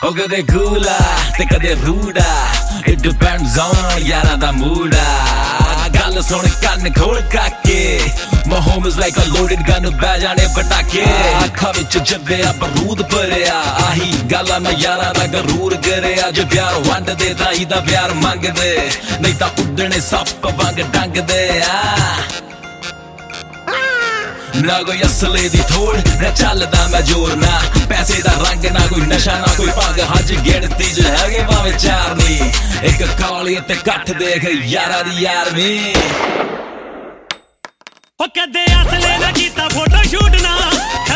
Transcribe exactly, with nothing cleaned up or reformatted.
ਉਹ ਕਦੇ ਕੂਲ ਆ ਤੇ ਕਦੇ ਰੂਡ ਆ It depends on ਯਾਰਾਂ ਦਾ mood ਆ ਗੱਲ ਸੁਣ ਕੰਨ ਖੋਲ ਕਾਕੇ My home is like a loaded gun ਬਹਿ ਜਾਣੇ ਪਟਾਕੇ ਅੱਖਾਂ ਵਿੱਚ ਜੱਬਿਆ ਬਰੂਦ ਭਰਿਆ ਆਹੀ ਗੱਲ ਆ ਮੈਂ ਯਾਰਾਂ ਦਾ ਗਰੂਰ ਕਰਿਆ ਜੇ ਪਿਆਰ ਵੰਡਦੇ ਤਾਂ ਹੀ ਦਾ ਪਿਆਰ ਮੰਗਦੇ ਨਹੀਂ ਤਾਂ ਉੱਡਣੇ ਸੱਪ ਵਾਂਗ ਡੰਗਦੇ ਆ ਨਾ ਕੋਈ ਅਸਲੇ ਦੀ ਥੋੜ ਨਾ ਚੱਲਦਾ ਮੈਂ ਜ਼ੋਰ ਨਾ ਪੈਸੇ ਦਾ ਰੰਗ ਨਾ ਕੋਈ ਨਸ਼ਾ ਨਾ ਕੋਈ ਪੱਗ ਹੱਜ ਗਿਣਤੀ ਚ ਹੈਗੇ ਭਾਵੇਂ ਚਾਰ ਨੀ ਇੱਕ ਕਾਲੀ ਤੇ ਕੱਠ ਦੇਖ ਯਾਰਾਂ ਦੀ ਯਾਰਵੀਂ ਉਹ ਕਦੇ ਅਸਲੇ ਨਾ ਕੀਤਾ ਫੋਟੋ ਸ਼ੂਟ ਨਾ